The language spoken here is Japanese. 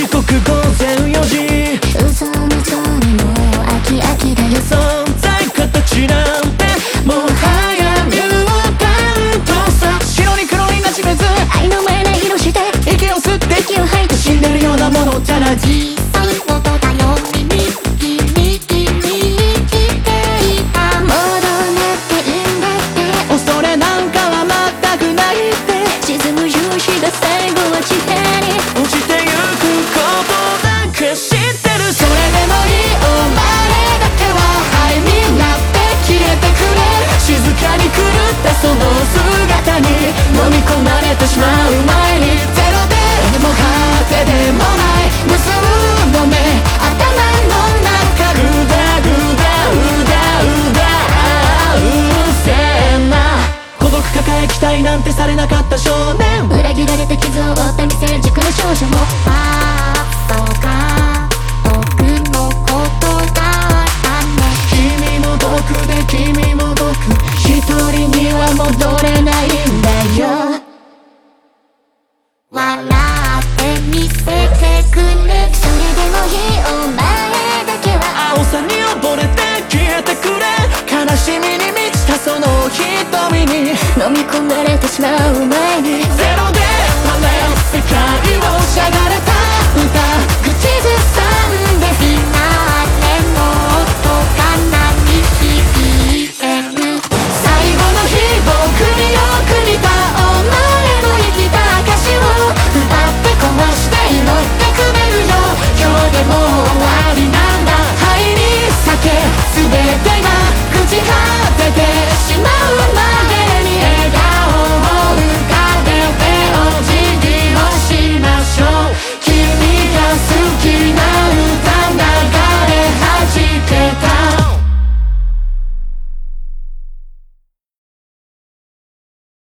時刻午前4時。 嘘みそにもう飽き飽きだよ。 存在形なんてもはやニューカウントさ。白に黒になじめず愛の前な色して息を吸って息を吐いて死んでるようなものじゃない。 小さい音だよ耳君聞いていた。もうどうなっていいんだって恐れなんかは全くないって。 沈む夕日が最後は地平に落ちてゆくことなんか知ってる。それでもいいお前だけは灰になって消えてくれ。静かに狂ったその姿に飲み込まれてしまう前に。ゼロでも果てでもない無数の目頭の中グダグダうだうだうるせえな。孤独抱え期待なんてされなかった少年。 裏切られて傷を負った未成熟の少女もそうか僕のことだったね。 君も僕で君も僕一人には戻れないんだよ。 笑ってみせてくれ。それでもいいお前だけは青さに溺れて消えてくれ。悲しみに満ちたその瞳に飲み込まれてしまう前に。